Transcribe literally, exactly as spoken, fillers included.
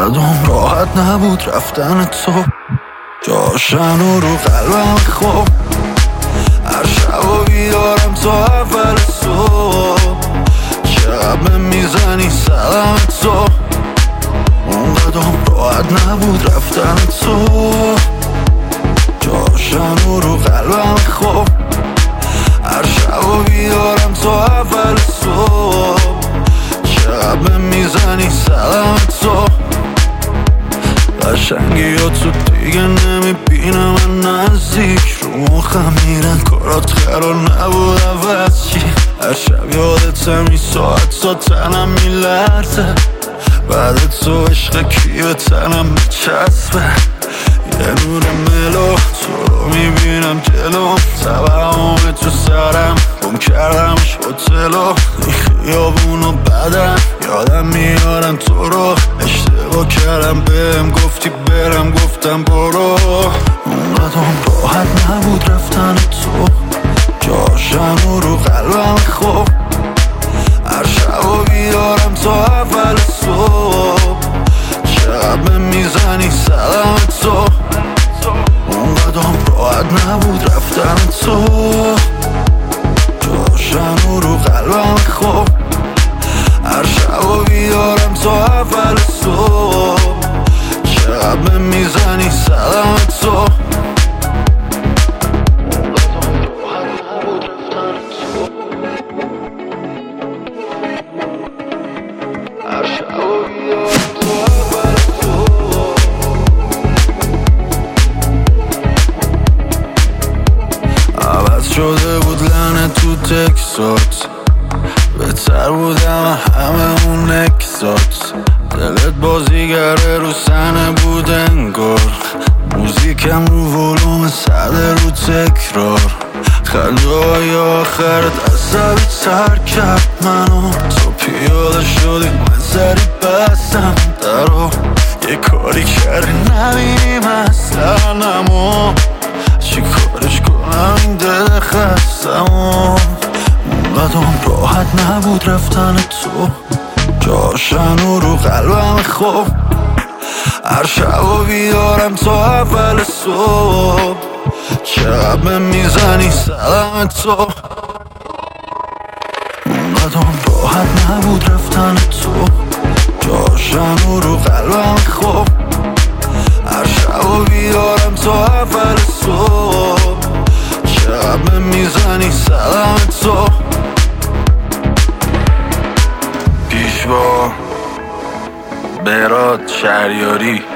اونقدرم راحت نبود رفتن تو، جاشن و رو قلبم خوب. هر شب و بیدارم تا اول صبح، چقدر میزنی سلام تو. اونقدرم راحت نبود رفتن تو، جاشن و رو قلبم خوب. هر شب و بیدارم تا اول صبح، چقدر میزنی سلام تو. قشنگی ها تو دیگه نمیبینم من نزدیک، رو مخم میرن کارات قرار نبود عوض چی. هر شب یادتم این ساعت تا تنم میلرزه، بعد تو عشق کی به تنم میچسبه. یه نور ملو تو رو میبینم جلوم، توهم تو سرم گم کردمش هتلو. این خیابون و بدن یادم میارن تو رو، اشتباه کردم بهم گفتی برم گفتم برو. اونقدرم راحت نبود رفتن تو، جاشن و رو قلبم خوب. هر شب و بیدارم تا اول صبح، چقدر میزنی سلام تو. اونقدرم راحت نبود رفتن تو، جاشن و رو قلبم خوب. هر شب و بیدارم تا اول صبح، چقدر میزنی سلام تو. عوض شده بود لعنت تو تکسات، بهتر بودم همه اون نکسات. دلت بازیگره رو صحنه بود انگار، موزیکم رو ولوم صده رو تکرار. خنده های آخرت عصبی تر کرد منو، تو پیاده شدی من سری بستم درو. یه کاری کردی نبینیم اصلا نمو، چی کارش کنم این دل خستمو. اونقدرم راحت نبود رفتن تو، جاشن و رو قلبم خوب. هر شب و بیدارم تا اول صبح، چقدر میزنی سلام تو. اونقدرم راحت نبود رفتن تو، جاشن و رو قلبم خوب. هر شب و بیدارم تا اول صبح، چقدر میزنی سلام تو. پیشوا برات شهریاری.